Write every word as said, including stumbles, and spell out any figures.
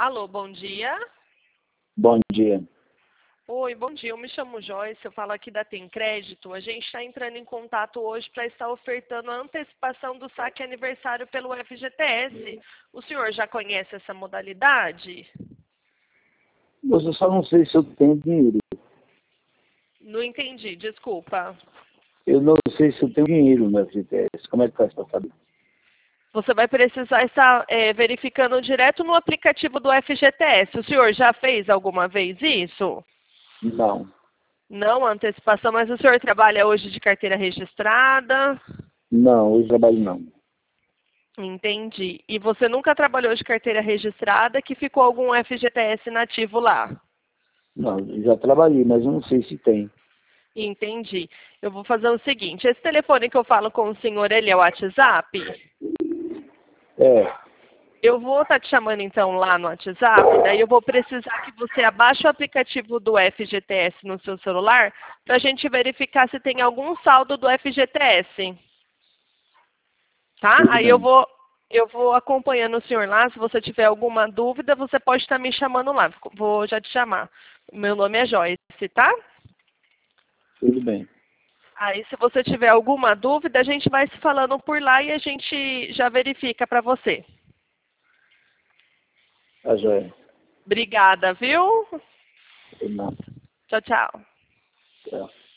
Alô, bom dia. Bom dia. Oi, bom dia. Eu me chamo Joyce, eu falo aqui da Tem Crédito. A gente está entrando em contato hoje para estar ofertando a antecipação do saque aniversário pelo F G T S. O senhor já conhece essa modalidade? Eu só não sei se eu tenho dinheiro. Não entendi, desculpa. Eu não sei se eu tenho dinheiro no F G T S. Como é que faz para saber? Você vai precisar estar é, verificando direto no aplicativo do F G T S. O senhor já fez alguma vez isso? Não. Não, antecipação, mas o senhor trabalha hoje de carteira registrada? Não, hoje trabalho não. Entendi. E você nunca trabalhou de carteira registrada que ficou algum F G T S nativo lá? Não, eu já trabalhei, mas eu não sei se tem. Entendi. Eu vou fazer o seguinte, esse telefone que eu falo com o senhor, ele é o WhatsApp? É, Eu vou estar te chamando então lá no WhatsApp, daí eu vou precisar que você abaixe o aplicativo do F G T S no seu celular para a gente verificar se tem algum saldo do F G T S. Tá? tudo Aí eu bem. vou, eu vou acompanhando o senhor lá. Se você tiver alguma dúvida, você pode estar me chamando lá. Vou já te chamar. Meu nome é Joyce, tá? Tudo bem. Aí, se você tiver alguma dúvida, a gente vai se falando por lá e a gente já verifica para você. Tá joia. Obrigada, viu? Não. Tchau, tchau. Tchau.